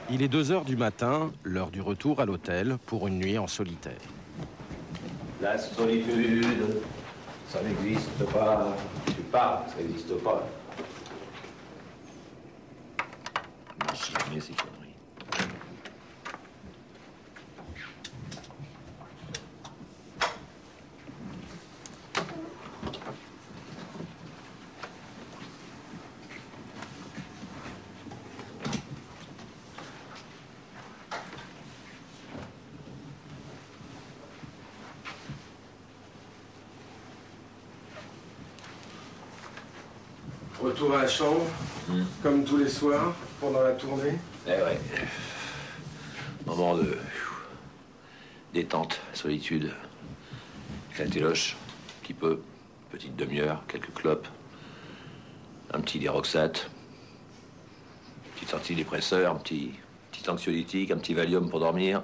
Il est 2 heures du matin, l'heure du retour à l'hôtel pour une nuit en solitaire. La solitude, ça n'existe pas. Tu parles, ça n'existe pas. Jamais ces conneries. Retour à la chambre, comme tous les soirs, pendant la tournée. Eh ouais. Moment de détente, solitude. La téloche, un petit peu, petite demi-heure, quelques clopes, un petit déroxate, petit antidépresseur, un petit anxiolytique, un petit Valium pour dormir.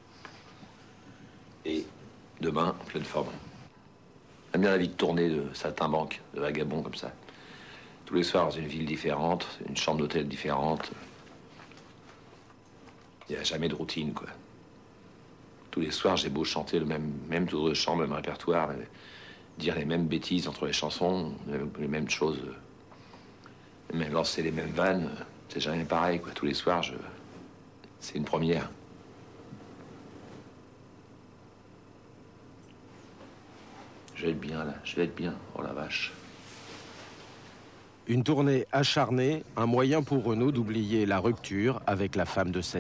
Et demain, en pleine forme. J'aime bien la vie de tournée, de saltimbanque, de vagabond comme ça. Tous les soirs dans une ville différente, une chambre d'hôtel différente. Il n'y a jamais de routine, quoi. Tous les soirs, j'ai beau chanter le même tour de chant, le même répertoire, dire les mêmes bêtises entre les chansons, les mêmes choses, même lancer les mêmes vannes, c'est jamais pareil, quoi. Tous les soirs, c'est une première. Je vais être bien, là. Je vais être bien. Oh la vache. Une tournée acharnée, un moyen pour Renaud d'oublier la rupture avec la femme de sa